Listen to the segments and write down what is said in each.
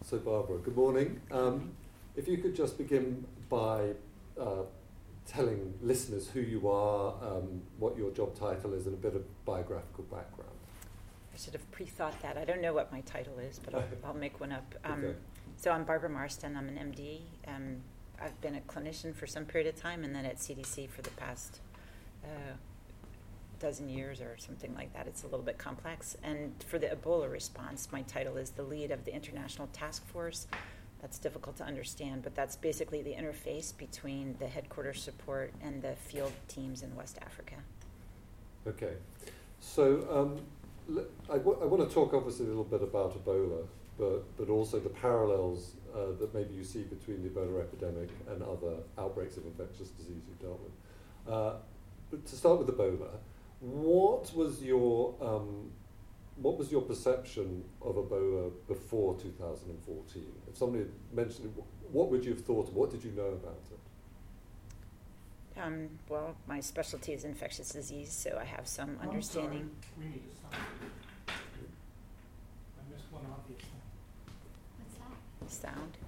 So Barbara, good morning. If you could just begin by telling listeners who you are, what your job title is, and a bit of biographical background. I should have pre-thought that. I don't know what my title is, but I'll make one up. Okay. So I'm Barbara Marston. I'm an MD. I've been a clinician for some period of time, and then at CDC for the past dozen years or something like that. It's a little bit complex. And for the Ebola response, my title is the lead of the International Task Force. That's difficult to understand, but that's basically the interface between the headquarters support and the field teams in West Africa. Okay. So I want to talk obviously a little bit about Ebola, but also the parallels that maybe you see between the Ebola epidemic and other outbreaks of infectious disease you've dealt with. But to start with Ebola, what was your perception of Ebola before 2014? If somebody had mentioned it, what would you have thought? What did you know about it? Well, my specialty is infectious disease, so I have some understanding. Sorry. We need a sound. I missed one obvious thing. What's that? Sound.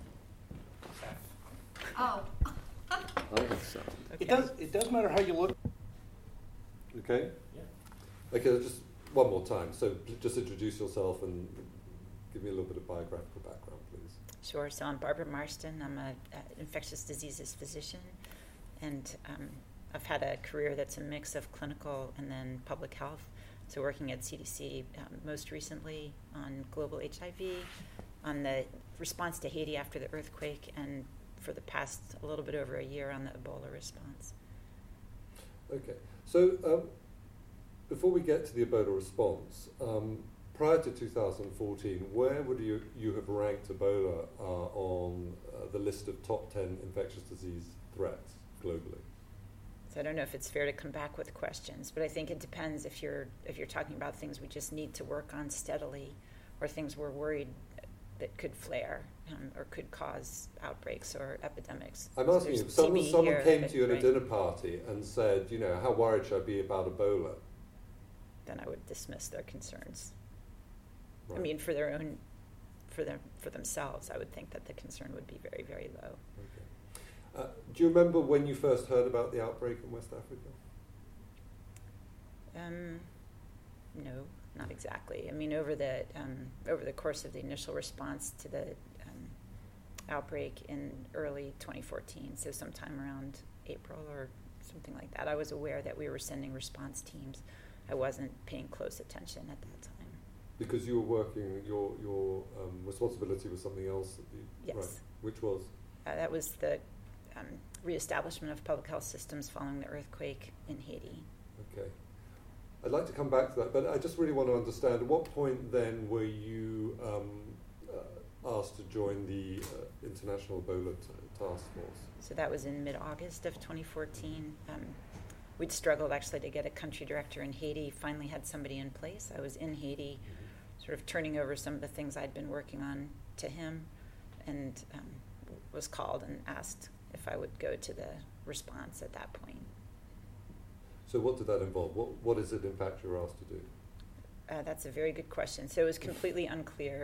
Oh. I have sound. Okay. It does matter how you look. Okay? Yeah. Okay, just one more time. So just introduce yourself and give me a little bit of biographical background, please. Sure. So I'm Barbara Marston. I'm an infectious diseases physician, and I've had a career that's a mix of clinical and then public health. So working at CDC most recently on global HIV, on the response to Haiti after the earthquake, and for the past a little bit over a year on the Ebola response. Okay. So before we get to the Ebola response, prior to 2014, where would you have ranked Ebola on the list of top 10 infectious disease threats globally? So I don't know if it's fair to come back with questions, but I think it depends if you're talking about things we just need to work on steadily, or things we're worried that could flare or could cause outbreaks or epidemics. I'm So asking you, there's if someone TB here came that- to you at a right, dinner party and said, how worried should I be about Ebola? then I would dismiss their concerns. Right. I mean, for themselves, I would think that the concern would be very, very low. Okay. Do you remember when you first heard about the outbreak in West Africa? No, not exactly. I mean, over the course of the initial response to the outbreak in early 2014, so sometime around April or something like that, I was aware that we were sending response teams. I wasn't paying close attention at that time. Because you were working, your responsibility was something else. Yes. Right, which was? That was the reestablishment of public health systems following the earthquake in Haiti. Okay. I'd like to come back to that, but I just really want to understand, at what point then were you asked to join the International Ebola Task Force? So that was in mid-August of 2014. We'd struggled actually to get a country director in Haiti, finally had somebody in place. I was in Haiti, sort of turning over some of the things I'd been working on to him, and was called and asked if I would go to the response at that point. So what did that involve? What is it in fact you were asked to do? That's a very good question. So it was completely unclear.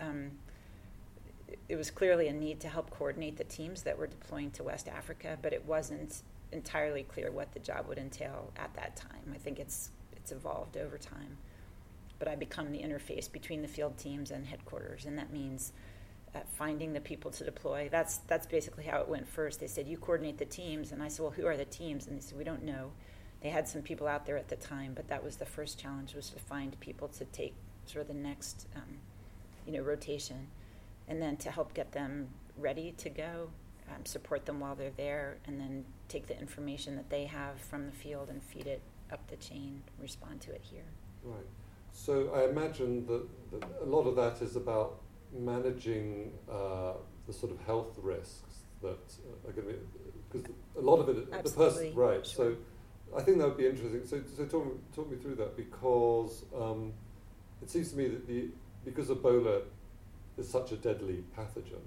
It was clearly a need to help coordinate the teams that were deploying to West Africa, but it wasn't entirely clear what the job would entail at that time. I think it's evolved over time. But I become the interface between the field teams and headquarters, and that means finding the people to deploy. That's basically how it went first. They said, you coordinate the teams, and I said, well, who are the teams? And they said, we don't know. They had some people out there at the time, but that was the first challenge, was to find people to take sort of the next rotation, and then to help get them ready to go, support them while they're there, and then take the information that they have from the field and feed it up the chain, respond to it here. Right. So I imagine that a lot of that is about managing the sort of health risks that are going to be, because a lot of it, Absolutely. the person, right? Sure. So I think that would be interesting. So talk me through that, because it seems to me that because Ebola is such a deadly pathogen,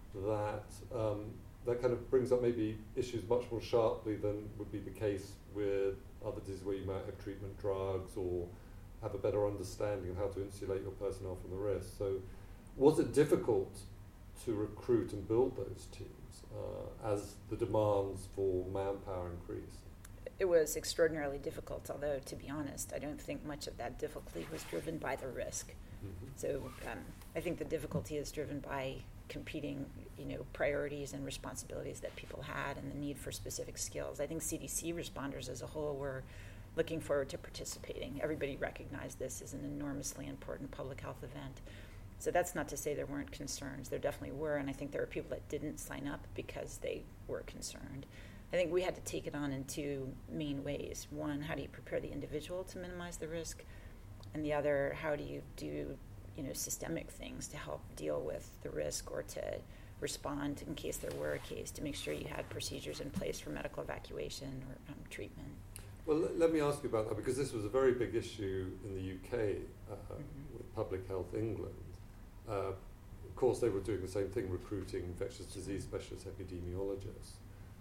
that kind of brings up maybe issues much more sharply than would be the case with other diseases where you might have treatment drugs or have a better understanding of how to insulate your personnel from the risk. So was it difficult to recruit and build those teams as the demands for manpower increase? It was extraordinarily difficult, although, to be honest, I don't think much of that difficulty was driven by the risk. Mm-hmm. So I think the difficulty is driven by competing, priorities and responsibilities that people had and the need for specific skills. I think CDC responders as a whole were looking forward to participating. Everybody recognized this as an enormously important public health event. So that's not to say there weren't concerns. There definitely were, and I think there were people that didn't sign up because they were concerned. I think we had to take it on in two main ways. One, how do you prepare the individual to minimize the risk? And the other, how do you do systemic things to help deal with the risk or to respond in case there were a case, to make sure you had procedures in place for medical evacuation or treatment. Well, let me ask you about that, because this was a very big issue in the UK with Public Health England. Of course, they were doing the same thing, recruiting infectious disease specialist epidemiologists.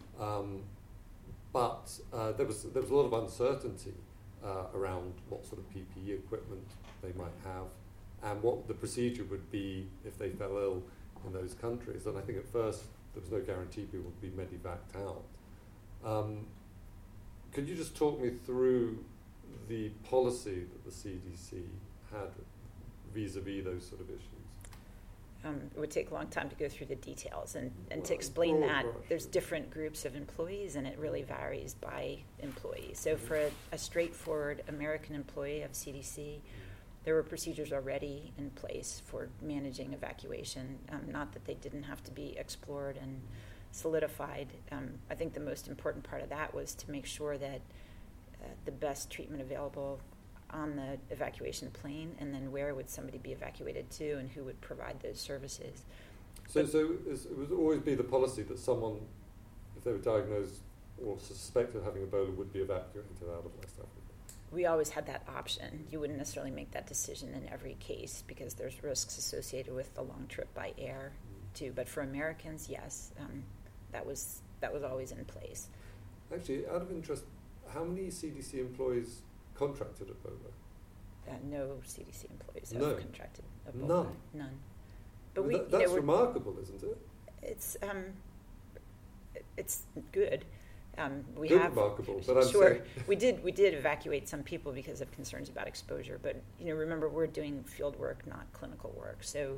But there was a lot of uncertainty around what sort of PPE equipment they might have and what the procedure would be if they fell ill in those countries. And I think at first there was no guarantee people would be medevaced out. Could you just talk me through the policy that the CDC had vis-a-vis those sort of issues? It would take a long time to go through the details and Well, to explain broad that. brush, There's yeah. different groups of employees, and it really varies by employee. So for a straightforward American employee of CDC, there were procedures already in place for managing evacuation, not that they didn't have to be explored and solidified. I think the most important part of that was to make sure that the best treatment available on the evacuation plane, and then where would somebody be evacuated to and who would provide those services. So it would always be the policy that someone, if they were diagnosed or suspected of having Ebola, would be evacuated out of West Africa? We always had that option. You wouldn't necessarily make that decision in every case because there's risks associated with the long trip by air too. But for Americans, yes, that was always in place. Actually, out of interest, how many CDC employees contracted Ebola? No CDC employees No. have contracted Ebola. None? But Well, that's remarkable, isn't it? It's good. We Good have remarkable, but I'm sure saying we did evacuate some people because of concerns about exposure. But remember, we're doing field work, not clinical work. So,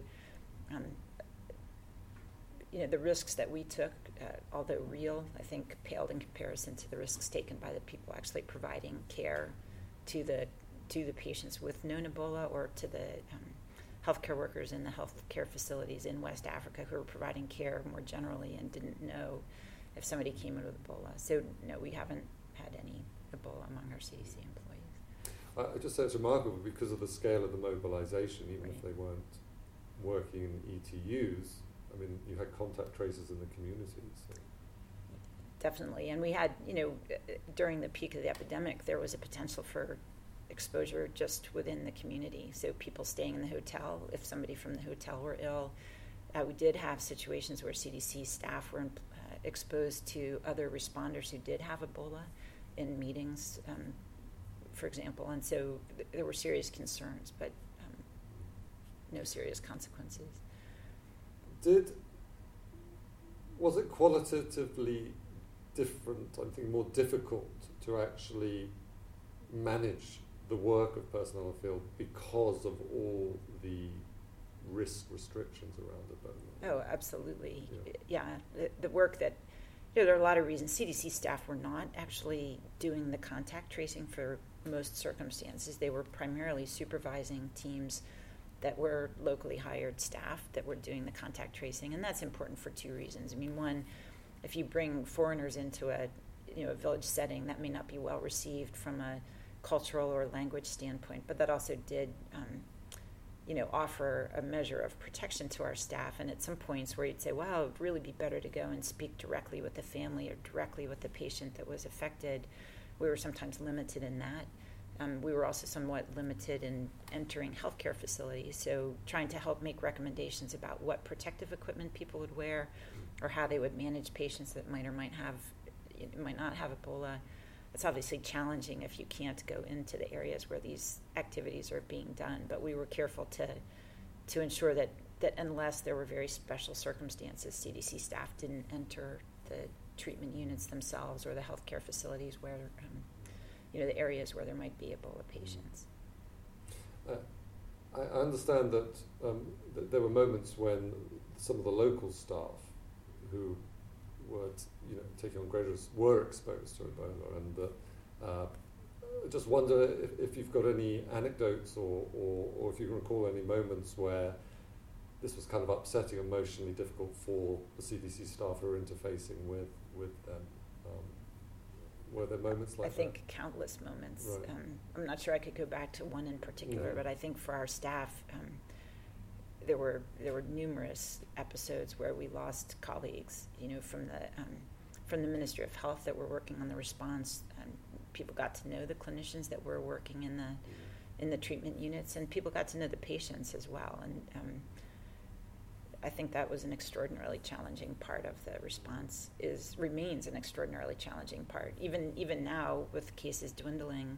the risks that we took, although real, I think paled in comparison to the risks taken by the people actually providing care to the patients with known Ebola, or to the healthcare workers in the healthcare facilities in West Africa who were providing care more generally and didn't know if somebody came in with Ebola. So no, we haven't had any Ebola among our CDC employees. I just say it's remarkable because of the scale of the mobilization, even if Right. they weren't working in ETUs. I mean, you had contact tracers in the communities. So. Definitely. And we had, during the peak of the epidemic, there was a potential for exposure just within the community. So people staying in the hotel, if somebody from the hotel were ill. We did have situations where CDC staff were exposed to other responders who did have Ebola in meetings, for example. And so there were serious concerns, but no serious consequences. Was it qualitatively different, I think more difficult to actually manage the work of personnel in the field because of all the risk restrictions around Ebola? Oh, absolutely. Yeah. The work that, there are a lot of reasons. CDC staff were not actually doing the contact tracing for most circumstances. They were primarily supervising teams that were locally hired staff that were doing the contact tracing, and that's important for two reasons. I mean, one, if you bring foreigners into a village setting, that may not be well received from a cultural or language standpoint, but that also did offer a measure of protection to our staff. And at some points where you'd say, wow, it would really be better to go and speak directly with the family or directly with the patient that was affected, we were sometimes limited in that. We were also somewhat limited in entering healthcare facilities, so trying to help make recommendations about what protective equipment people would wear or how they would manage patients that might not have Ebola. It's obviously challenging if you can't go into the areas where these activities are being done, but we were careful to ensure that that unless there were very special circumstances, CDC staff didn't enter the treatment units themselves or the healthcare facilities where, the areas where there might be Ebola patients. I understand that, that there were moments when some of the local staff who were, taking on greater risks were exposed to Ebola, and that I just wonder if you've got any anecdotes or if you can recall any moments where this was kind of upsetting, emotionally difficult for the CDC staff who are interfacing with them. Were there moments like that? I think countless moments. Right. I'm not sure I could go back to one in particular, Mhm. but I think for our staff, there were numerous episodes where we lost colleagues, from the Ministry of Health that were working on the response. People got to know the clinicians that were working in the treatment units, and people got to know the patients as well. And I think that was an extraordinarily challenging part of the response. Remains an extraordinarily challenging part. Even now, with cases dwindling,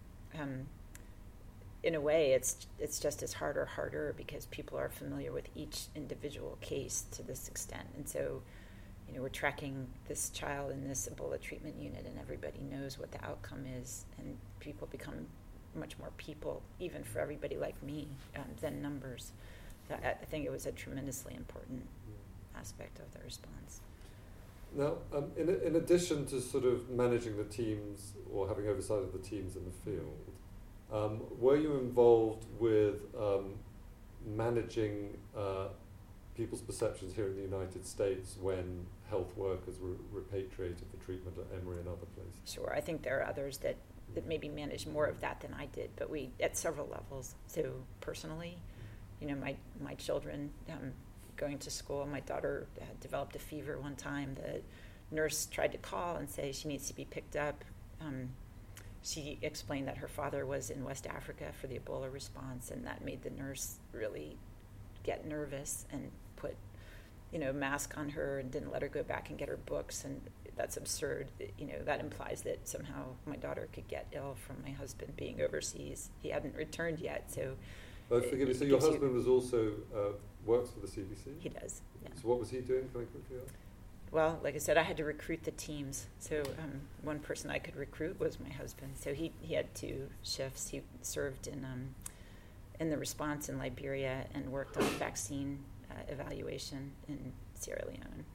in a way, it's just as harder because people are familiar with each individual case to this extent, and so. We're tracking this child in this Ebola treatment unit, and everybody knows what the outcome is, and people become much more people, even for everybody like me, than numbers. So I think it was a tremendously important aspect of the response. Now, in addition to sort of managing the teams or having oversight of the teams in the field, were you involved with managing people's perceptions here in the United States when health workers were repatriated for treatment at Emory and other places? Sure, I think there are others that maybe managed more of that than I did, but we, at several levels. So personally, my children going to school, my daughter developed a fever one time. The nurse tried to call and say she needs to be picked up. She explained that her father was in West Africa for the Ebola response, and that made the nurse really get nervous and put a mask on her and didn't let her go back and get her books, and that's absurd. That implies that somehow my daughter could get ill from my husband being overseas. He hadn't returned yet, so forgive me, so your husband was also works for the CDC? He does, yeah. So what was he doing? Can I quickly ask? Well, like I said, I had to recruit the teams. So one person I could recruit was my husband. So he had 2 shifts. He served in the response in Liberia and worked on vaccine evaluation in Sierra Leone.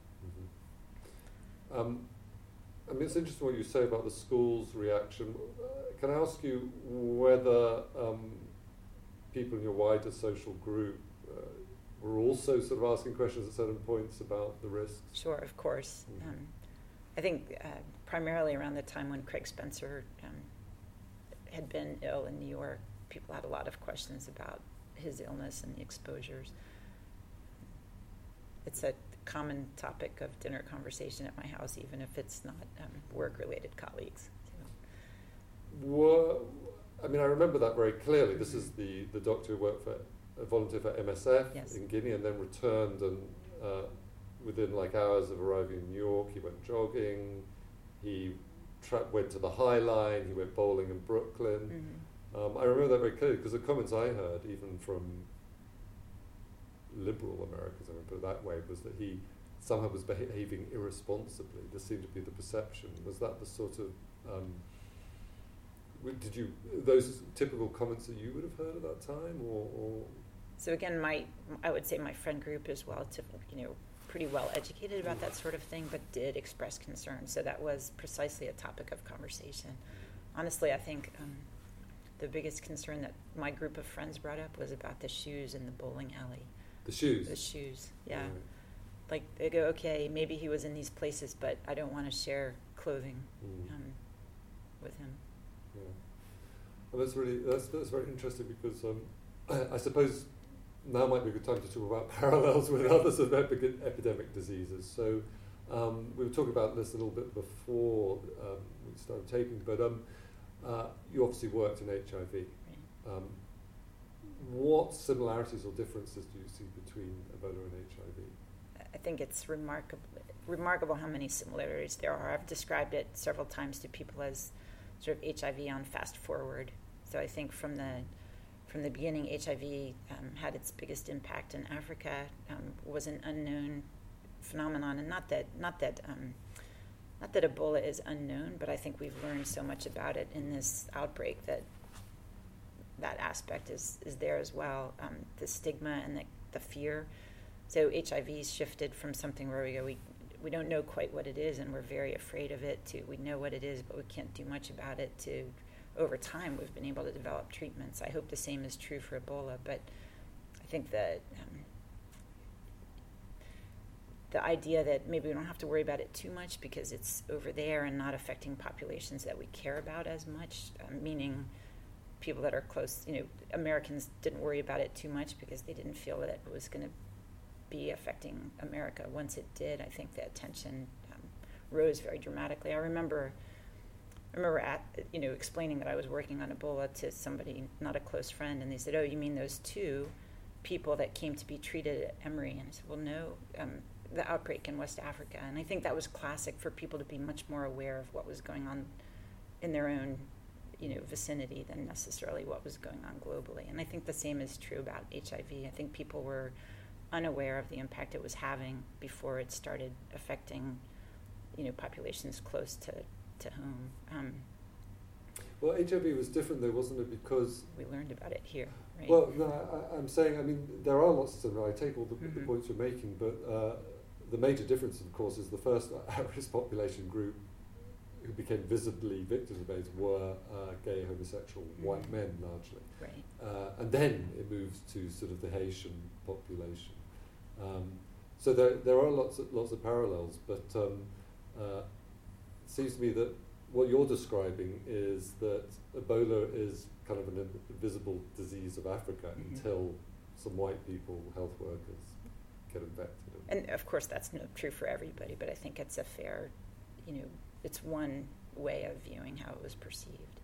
Mm-hmm. It's interesting what you say about the school's reaction. Can I ask you whether people in your wider social group were also sort of asking questions at certain points about the risks? Sure, of course. Mm-hmm. I think primarily around the time when Craig Spencer had been ill in New York, people had a lot of questions about his illness and the exposures. It's a common topic of dinner conversation at my house, even if it's not work-related colleagues. Well, I remember that very clearly. This is the doctor who worked for a volunteer for MSF Yes. in Guinea and then returned, and within hours of arriving in New York, he went jogging, he went to the High Line, he went bowling in Brooklyn. Mm-hmm. I remember that very clearly because the comments I heard, even from liberal Americans, I would put it that way, was that he somehow was behaving irresponsibly. This seemed to be the perception. Was that the sort of those typical comments that you would have heard at that time, or? So again, I would say my friend group is pretty well educated about that sort of thing, but did express concern. So that was precisely a topic of conversation. Honestly, I think the biggest concern that my group of friends brought up was about the shoes in the bowling alley. The shoes? The shoes, yeah. Right. Like, they go, okay, maybe he was in these places, but I don't want to share clothing with him. Yeah. Well, that's very interesting because I suppose now might be a good time to talk about parallels with other sort of epidemic diseases. So we were talking about this a little bit before we started taping, but you obviously worked in HIV. Right. What similarities or differences do you see between Ebola and HIV? I think it's remarkable how many similarities there are. I've described it several times to people as sort of HIV on fast forward. So I think from from the beginning, HIV had its biggest impact in Africa, was an unknown phenomenon, and not that Ebola is unknown, but I think we've learned so much about it in this outbreak that aspect is there as well. The stigma and the fear. So HIV's shifted from something where we don't know quite what it is, and we're very afraid of it, to we know what it is, but we can't do much about it, to over time we've been able to develop treatments. I hope the same is true for Ebola, but I think that the idea that maybe we don't have to worry about it too much because it's over there and not affecting populations that we care about as much, meaning people that are close, Americans didn't worry about it too much because they didn't feel that it was going to be affecting America. Once it did, I think the attention rose very dramatically. I remember explaining that I was working on Ebola to somebody, not a close friend, and they said, "Oh, you mean those two people that came to be treated at Emory?" And I said, "Well, no, the outbreak in West Africa." And I think that was classic for people to be much more aware of what was going on in their own, vicinity than necessarily what was going on globally. And I think the same is true about HIV. I think people were unaware of the impact it was having before it started affecting, populations close to home. Well, HIV was different though, wasn't it? Because we learned about it here, right? Well, no, I'm saying, there are lots of them. I take all the points you're making, but the major difference, of course, is the first at-risk population group who became visibly victims of AIDS were gay, homosexual, white men largely. Right. And then it moves to sort of the Haitian population. So there are lots of parallels, but it seems to me that what you're describing is that Ebola is kind of an invisible disease of Africa until some white people, health workers, get infected. And of course that's not true for everybody, but I think it's a fair, it's one way of viewing how it was perceived.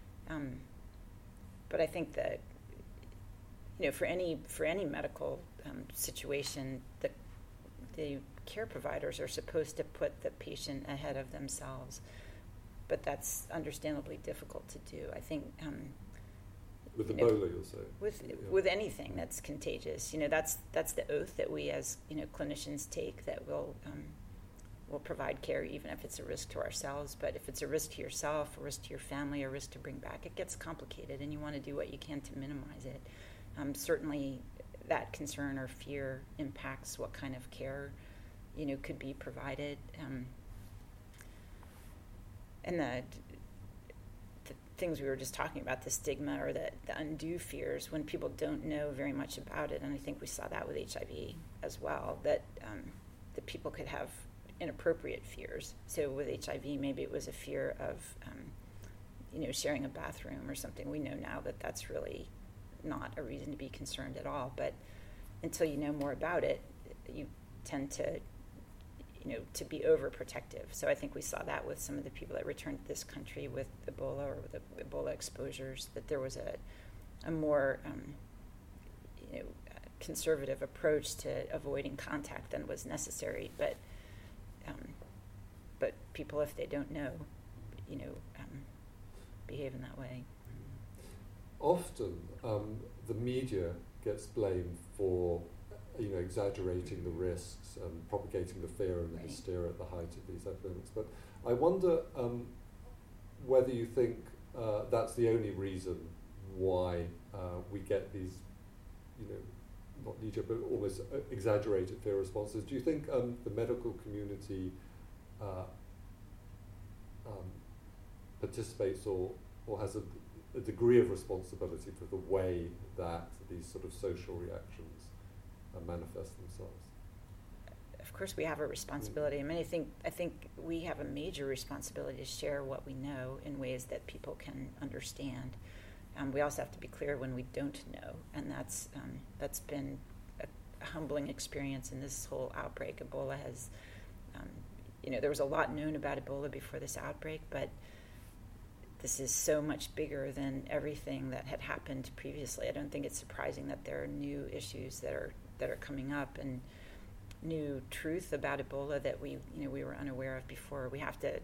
But I think that, for any medical situation, the care providers are supposed to put the patient ahead of themselves, but that's understandably difficult to do. I think with Ebola, you'll say. With anything that's contagious, that's the oath that we as clinicians take, that we'll provide care even if it's a risk to ourselves. But if it's a risk to yourself, a risk to your family, a risk to bring back, it gets complicated, and you want to do what you can to minimize it. Certainly, that concern or fear impacts what kind of care could be provided. And the things we were just talking about, the stigma or the undue fears, when people don't know very much about it, and I think we saw that with HIV as well, that people could have inappropriate fears. So with HIV, maybe it was a fear of, sharing a bathroom or something. We know now that that's really not a reason to be concerned at all. But until you know more about it, you tend to be overprotective. So I think we saw that with some of the people that returned to this country with Ebola or with the Ebola exposures, that there was a more conservative approach to avoiding contact than was necessary. But people, if they don't know, behave in that way. Often, the media gets blamed for exaggerating the risks and propagating the fear and the hysteria at the height of these epidemics. But I wonder whether you think that's the only reason why we get these, not knee-jerk, but almost exaggerated fear responses. Do you think the medical community participates or has a degree of responsibility for the way that these sort of social reactions manifest themselves? Of course, we have a responsibility. I mean, I think we have a major responsibility to share what we know in ways that people can understand. We also have to be clear when we don't know, and that's been a humbling experience in this whole outbreak. Ebola has, there was a lot known about Ebola before this outbreak, but this is so much bigger than everything that had happened previously. I don't think it's surprising that there are new issues that are coming up and new truth about Ebola that we were unaware of before. We have to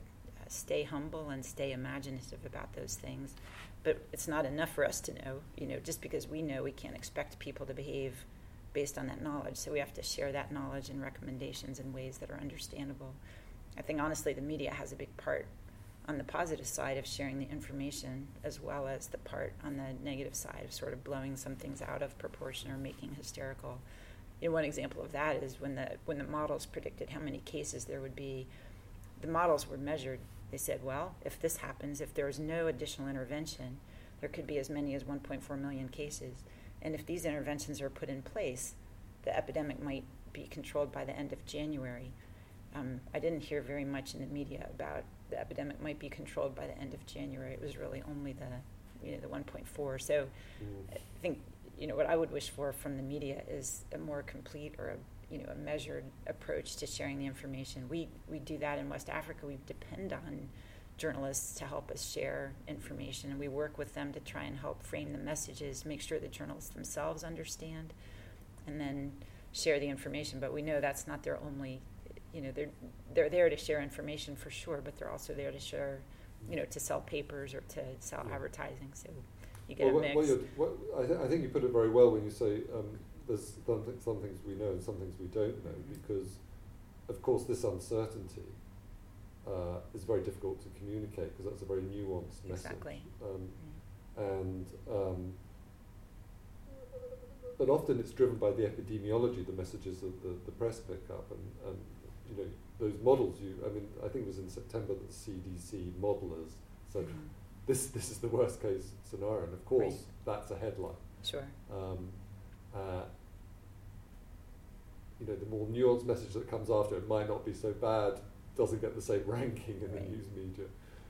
stay humble and stay imaginative about those things. But it's not enough for us to know, just because we know, we can't expect people to behave based on that knowledge. So we have to share that knowledge and recommendations in ways that are understandable. I think, honestly, the media has a big part on the positive side of sharing the information, as well as the part on the negative side of sort of blowing some things out of proportion or making hysterical. One example of that is when the models predicted how many cases there would be, the models were measured. They said, well, if this happens, if there is no additional intervention, there could be as many as 1.4 million cases. And if these interventions are put in place, the epidemic might be controlled by the end of January. I didn't hear very much in the media about the epidemic might be controlled by the end of January. It was really only the 1.4. So I think, what I would wish for from the media is a more complete or a measured approach to sharing the information. We do that in West Africa. We depend on journalists to help us share information, and we work with them to try and help frame the messages, make sure the journalists themselves understand, and then share the information. But we know that's not their only, they're there to share information for sure, but they're also there to share, to sell papers or to sell advertising. So you get a mix. I think you put it very well when you say there's some things we know and some things we don't know, because, of course, this uncertainty is very difficult to communicate, because that's a very nuanced message. Exactly. But often it's driven by the epidemiology, the messages that the press pick up, and those models. I think it was in September that the CDC modelers said this is the worst case scenario, and of course that's a headline. Sure. The more nuanced message that comes after it might not be so bad, doesn't get the same ranking in the news media.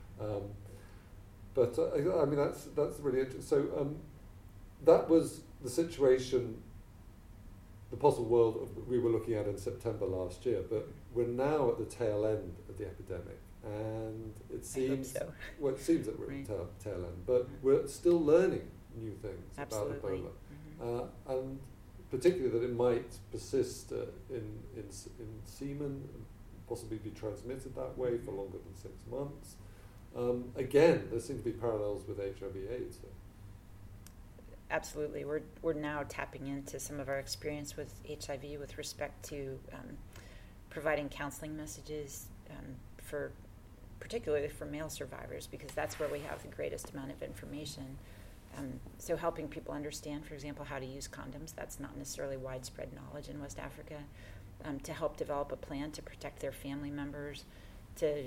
That's really interesting. So that was the situation, the possible world we were looking at in September last year, but we're now at the tail end of the epidemic, and it seems it seems that we're at the tail end, but we're still learning new things about Ebola, and particularly that it might persist in semen, possibly be transmitted that way for longer than 6 months. Again, there seem to be parallels with HIV/AIDS. Absolutely. We're now tapping into some of our experience with HIV with respect to providing counseling messages particularly for male survivors, because that's where we have the greatest amount of information. So helping people understand, for example, how to use condoms. That's not necessarily widespread knowledge in West Africa. To help develop a plan to protect their family members, to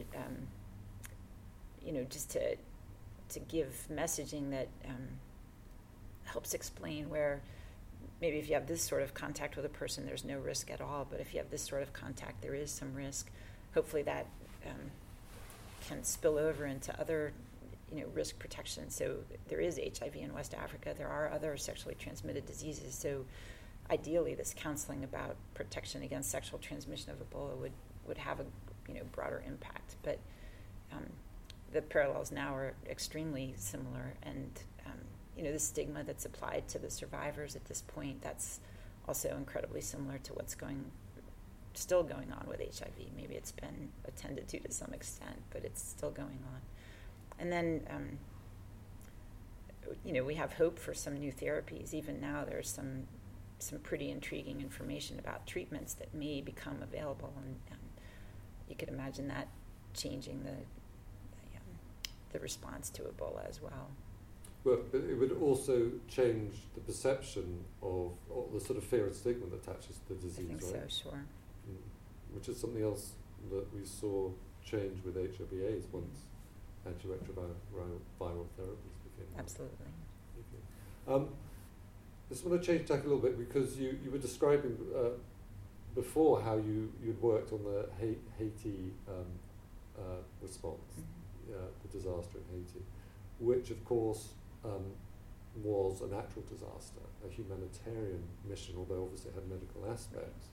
just to give messaging that helps explain where maybe if you have this sort of contact with a person, there's no risk at all, but if you have this sort of contact, there is some risk. Hopefully that can spill over into other risk protection. So there is HIV in West Africa. There are other sexually transmitted diseases. So ideally, this counseling about protection against sexual transmission of Ebola would have a broader impact. But the parallels now are extremely similar, and the stigma that's applied to the survivors at this point, that's also incredibly similar to what's still going on with HIV. Maybe it's been attended to some extent, but it's still going on. And then we have hope for some new therapies. Even now, there's some pretty intriguing information about treatments that may become available, and you could imagine that changing the response to Ebola as well. Well, but it would also change the perception of the sort of fear and stigma that attaches to the disease, I think right? so, sure. Which is something else that we saw change with HIV/AIDS once antiretroviral therapies became. Absolutely. Okay. I just want to change tack a little bit, because you were describing before how you'd worked on the Haiti response, the disaster in Haiti, which of course was a natural disaster, a humanitarian mission, although obviously it had medical aspects.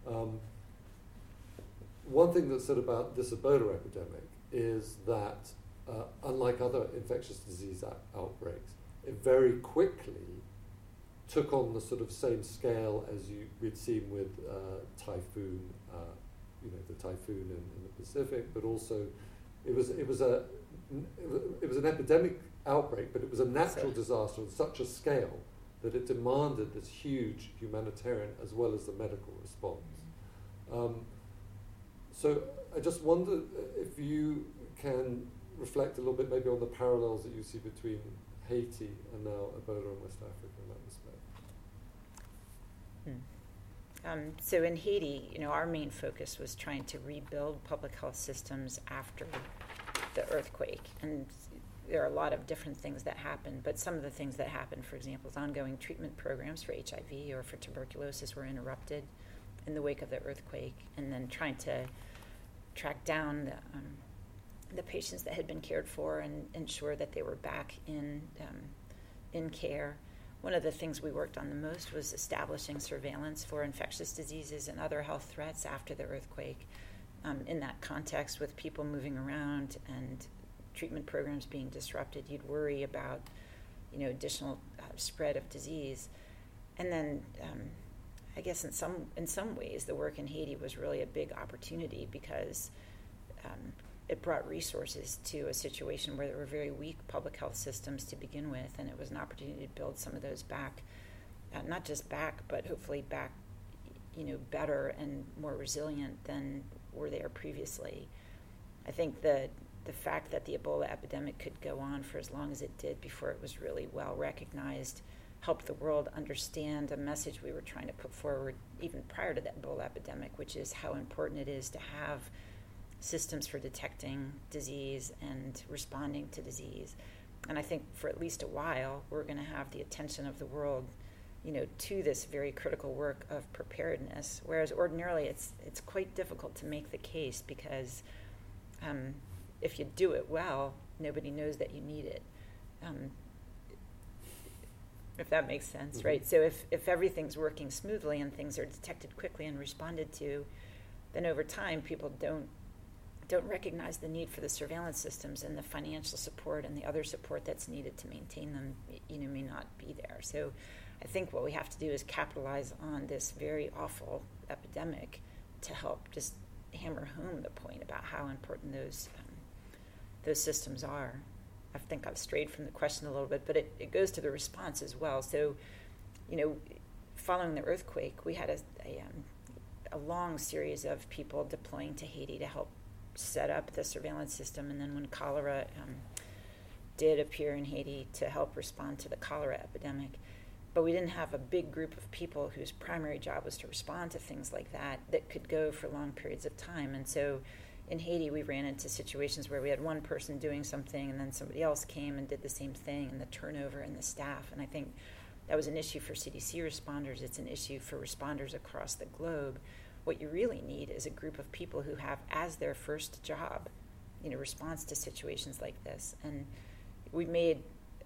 One thing that's said about this Ebola epidemic is that, unlike other infectious disease outbreaks, it very quickly took on the sort of same scale as we'd seen with typhoon, the typhoon in the Pacific, but also it was an epidemic outbreak, but it was a natural disaster on such a scale that it demanded this huge humanitarian as well as the medical response. So I just wonder if you can reflect a little bit maybe on the parallels that you see between Haiti and now Ebola in West Africa in that respect. So in Haiti, our main focus was trying to rebuild public health systems after the earthquake. And there are a lot of different things that happened, but some of the things that happened, for example, is ongoing treatment programs for HIV or for tuberculosis were interrupted in the wake of the earthquake, and then trying to track down the patients that had been cared for and ensure that they were back in care. One of the things we worked on the most was establishing surveillance for infectious diseases and other health threats after the earthquake. In that context, with people moving around and treatment programs being disrupted, you'd worry about, additional spread of disease. And then, I guess in some ways, the work in Haiti was really a big opportunity because it brought resources to a situation where there were very weak public health systems to begin with, and it was an opportunity to build some of those back, not just back, but hopefully back, better and more resilient than were there previously. I think the fact that the Ebola epidemic could go on for as long as it did before it was really well recognized helped the world understand a message we were trying to put forward even prior to the Ebola epidemic, which is how important it is to have systems for detecting disease and responding to disease. And I think for at least a while, we're going to have the attention of the world, to this very critical work of preparedness, whereas ordinarily it's quite difficult to make the case because if you do it well, nobody knows that you need it. If that makes sense, right? So if everything's working smoothly and things are detected quickly and responded to, then over time people don't recognize the need for the surveillance systems, and the financial support and the other support that's needed to maintain them, may not be there. So I think what we have to do is capitalize on this very awful epidemic to help just hammer home the point about how important those systems are. I think I've strayed from the question a little bit, but it goes to the response as well. So, following the earthquake, we had a long series of people deploying to Haiti to help set up the surveillance system, and then when cholera did appear in Haiti, to help respond to the cholera epidemic. But we didn't have a big group of people whose primary job was to respond to things like that could go for long periods of time. And so in Haiti, we ran into situations where we had one person doing something and then somebody else came and did the same thing, and the turnover in the staff. And I think that was an issue for CDC responders. It's an issue for responders across the globe. What you really need is a group of people who have as their first job, response to situations like this. And we made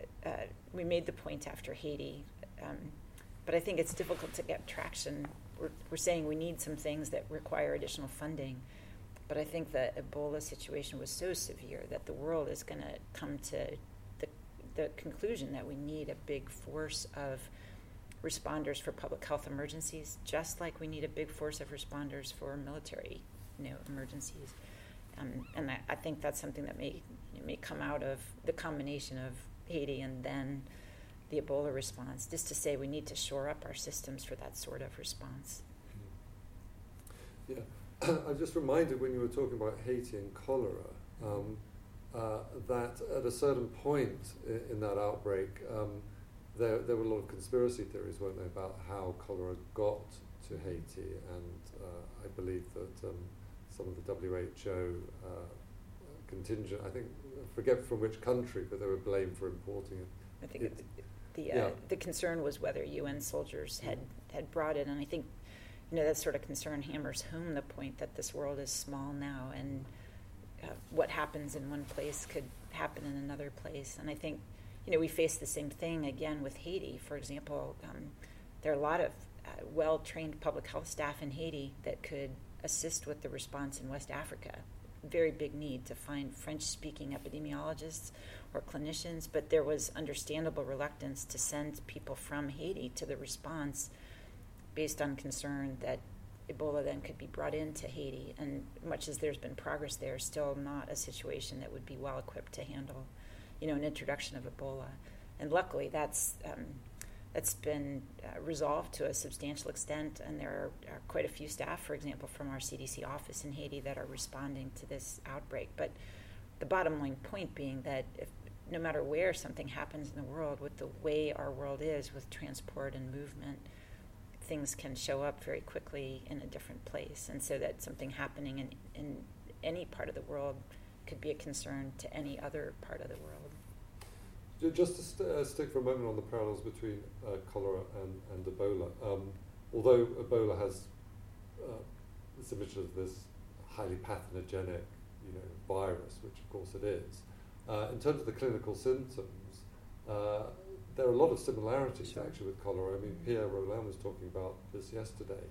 the point after Haiti, but I think it's difficult to get traction. We're saying we need some things that require additional funding, but I think the Ebola situation was so severe that the world is going to come to the conclusion that we need a big force of responders for public health emergencies, just like we need a big force of responders for military, emergencies. And I think that's something that may come out of the combination of Haiti and then the Ebola response, just to say we need to shore up our systems for that sort of response. Yeah, I just reminded when you were talking about Haiti and cholera, that at a certain point in that outbreak, there were a lot of conspiracy theories, weren't there, about how cholera got to Haiti, and I believe that some of the WHO contingent, I forget from which country, but they were blamed for importing it. I think the concern was whether UN soldiers had brought it, and I think that sort of concern hammers home the point that this world is small now, and what happens in one place could happen in another place. And I think we face the same thing again with Haiti. For example, there are a lot of well-trained public health staff in Haiti that could assist with the response in West Africa. Very big need to find French-speaking epidemiologists or clinicians, but there was understandable reluctance to send people from Haiti to the response based on concern that Ebola then could be brought into Haiti, and much as there's been progress there, still not a situation that would be well equipped to handle, an introduction of Ebola. And luckily, that's been resolved to a substantial extent, and there are quite a few staff, for example, from our CDC office in Haiti that are responding to this outbreak. But the bottom line point being that no matter where something happens in the world, with the way our world is, with transport and movement, things can show up very quickly in a different place. And so that something happening in any part of the world could be a concern to any other part of the world. Just to stick for a moment on the parallels between cholera and Ebola, although Ebola has this image of this highly pathogenic, virus, which of course it is, in terms of the clinical symptoms, there are a lot of similarities actually with cholera. I mean, Pierre Rolin was talking about this yesterday.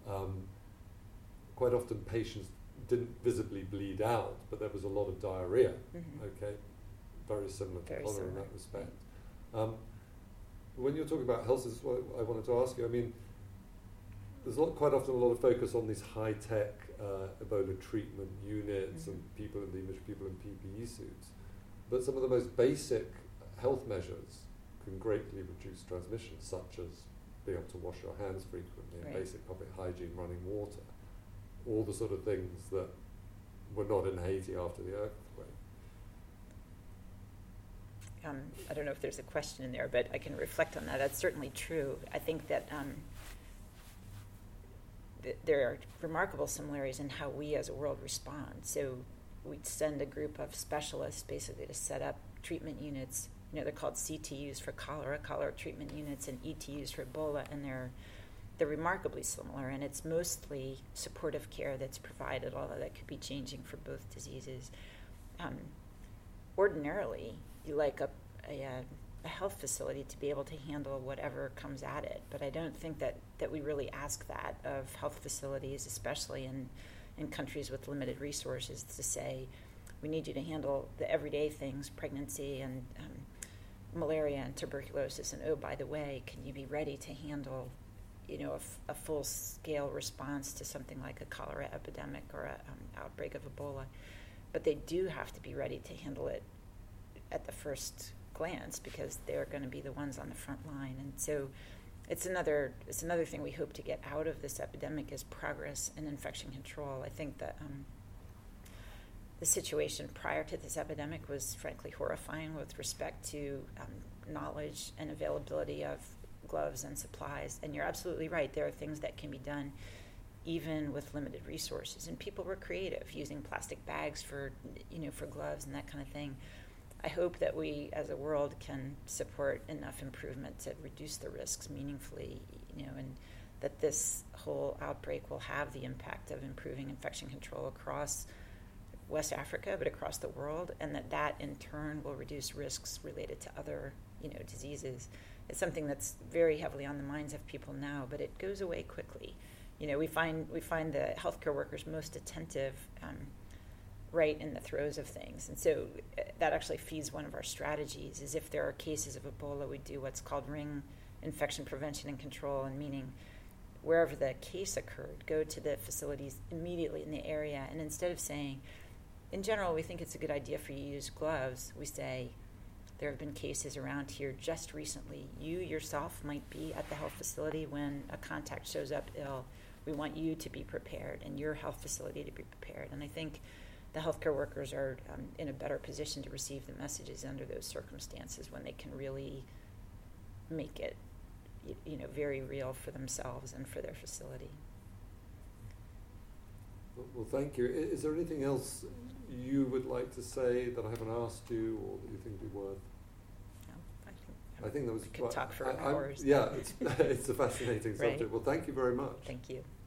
Quite often patients didn't visibly bleed out, but there was a lot of diarrhea. Okay, very similar to cholera in that respect. When you're talking about health, this is what I wanted to ask you. I mean, there's quite often a lot of focus on these high-tech Ebola treatment units and people in PPE suits, but some of the most basic health measures can greatly reduce transmission, such as being able to wash your hands frequently and basic public hygiene, running water, all the sort of things that were not in Haiti after the earthquake. I don't know if there's a question in there, but I can reflect on that. That's certainly true. I think that there are remarkable similarities in how we as a world respond. So we'd send a group of specialists basically to set up treatment units. They're called CTUs for cholera treatment units, and ETUs for Ebola, and they're remarkably similar. And it's mostly supportive care that's provided, although that could be changing for both diseases. Ordinarily, you like a health facility to be able to handle whatever comes at it, but I don't think that we really ask that of health facilities, especially in countries with limited resources, to say, we need you to handle the everyday things, pregnancy and malaria and tuberculosis, and oh, by the way, can you be ready to handle a full-scale response to something like a cholera epidemic or an outbreak of Ebola. But they do have to be ready to handle it at the first glance, because they're going to be the ones on the front line. And so it's another thing we hope to get out of this epidemic is progress in infection control. I think that the situation prior to this epidemic was frankly horrifying with respect to knowledge and availability of gloves and supplies. And you're absolutely right. There are things that can be done even with limited resources. And people were creative, using plastic bags for gloves and that kind of thing. I hope that we as a world can support enough improvement to reduce the risks meaningfully, and that this whole outbreak will have the impact of improving infection control across West Africa, but across the world, and that in turn will reduce risks related to other, diseases. It's something that's very heavily on the minds of people now, but it goes away quickly. We find the healthcare workers most attentive right in the throes of things. And so that actually feeds one of our strategies, is if there are cases of Ebola, we do what's called ring infection prevention and control, and meaning wherever the case occurred, go to the facilities immediately in the area. And instead of saying, in general, we think it's a good idea for you to use gloves, we say, there have been cases around here just recently. You yourself might be at the health facility when a contact shows up ill. We want you to be prepared and your health facility to be prepared. And I think the healthcare workers are in a better position to receive the messages under those circumstances, when they can really make it, very real for themselves and for their facility. Well, thank you. Is there anything else you would like to say that I haven't asked you, or that you think would be worth? No, I think that was. We could talk for hours. Yeah, it's a fascinating subject. Right. Well, thank you very much. Thank you.